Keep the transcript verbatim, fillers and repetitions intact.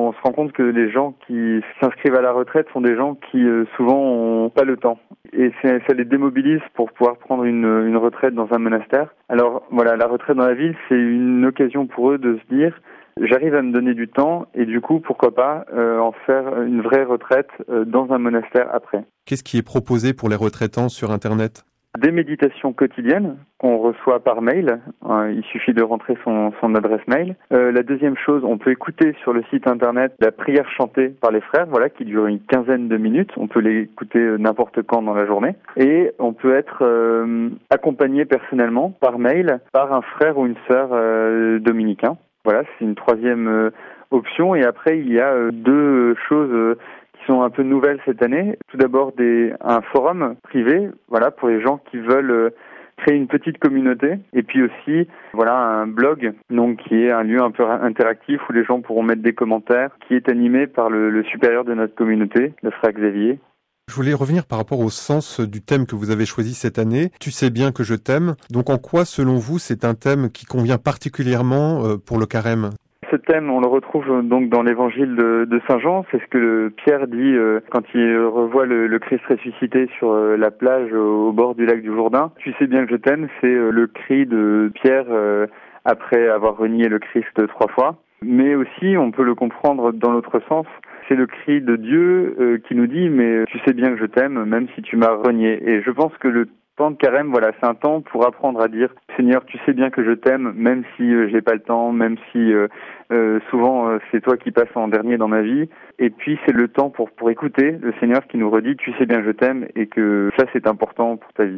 on se rend compte que les gens qui s'inscrivent à la retraite sont des gens qui euh, souvent ont pas le temps. Et c'est, ça les démobilise pour pouvoir prendre une, une retraite dans un monastère. Alors voilà, la retraite dans la ville, c'est une occasion pour eux de se dire j'arrive à me donner du temps et du coup, pourquoi pas euh, en faire une vraie retraite euh, dans un monastère après. Qu'est-ce qui est proposé pour les retraitants sur Internet ? Des méditations quotidiennes qu'on reçoit par mail. Euh, il suffit de rentrer son, son adresse mail. Euh, la deuxième chose, on peut écouter sur le site internet la prière chantée par les frères, voilà, qui dure une quinzaine de minutes. On peut l'écouter n'importe quand dans la journée. Et on peut être euh, accompagné personnellement par mail par un frère ou une sœur euh, dominicain. Voilà, c'est une troisième euh, option. Et après, il y a euh, deux choses euh, qui sont un peu nouvelles cette année. Tout d'abord, des, un forum privé, voilà, pour les gens qui veulent euh, créer une petite communauté. Et puis aussi, voilà, un blog, donc qui est un lieu un peu interactif où les gens pourront mettre des commentaires, qui est animé par le, le supérieur de notre communauté, le frère Xavier. Je voulais revenir par rapport au sens du thème que vous avez choisi cette année. Tu sais bien que je t'aime. Donc en quoi, selon vous, c'est un thème qui convient particulièrement pour le carême ? Ce thème, on le retrouve donc dans l'évangile de, de Saint Jean. C'est ce que Pierre dit euh, quand il revoit le, le Christ ressuscité sur euh, la plage au, au bord du lac du Jourdain. Tu sais bien que je t'aime, c'est euh, le cri de Pierre euh, après avoir renié le Christ trois fois. Mais aussi, on peut le comprendre dans l'autre sens. C'est le cri de Dieu euh, qui nous dit « mais tu sais bien que je t'aime, même si tu m'as renié ». Et je pense que le temps de carême, voilà, c'est un temps pour apprendre à dire « Seigneur, tu sais bien que je t'aime, même si euh, j'ai pas le temps, même si euh, euh, souvent euh, c'est toi qui passes en dernier dans ma vie ». Et puis c'est le temps pour, pour écouter le Seigneur qui nous redit « Tu sais bien que je t'aime » et que ça c'est important pour ta vie.